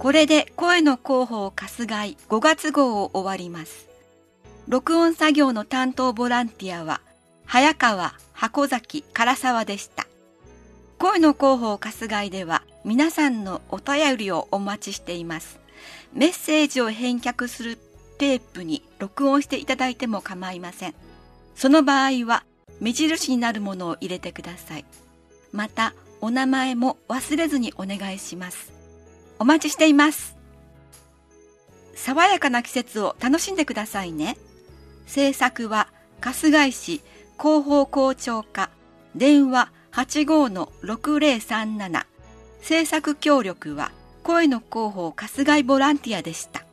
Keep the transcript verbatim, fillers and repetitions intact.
これで声の広報春日井ごがつ号を終わります。録音作業の担当ボランティアは早川、箱崎、唐沢でした。声の広報春日井では皆さんのお便りをお待ちしています。メッセージを返却するテープに録音していただいても構いません。その場合は目印になるものを入れてください。またお名前も忘れずにお願いします。お待ちしています。爽やかな季節を楽しんでくださいね。制作は春日井市広報校長課、電話 はちごーのろくぜろさんなな。制作協力は声の広報春日井ボランティアでした。